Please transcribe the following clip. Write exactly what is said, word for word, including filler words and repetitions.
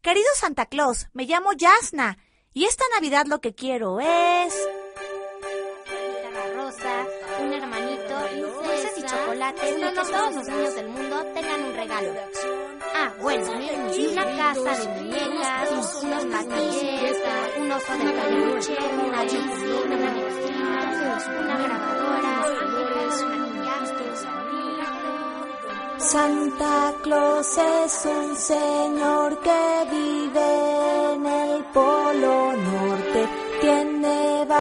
Querido Santa Claus, me llamo Yasna y esta Navidad lo que quiero es... rosa, un hermanito, dulces y chocolates y que todos los niños del mundo tengan un regalo. Ah, bueno, y una casa de muñecas, unos patillas, un oso de peluche, una chocolatina, una cocina, una grabadora, ángeles, maquillajes, Santa Claus es un señor que vive en el Polo Norte, tiene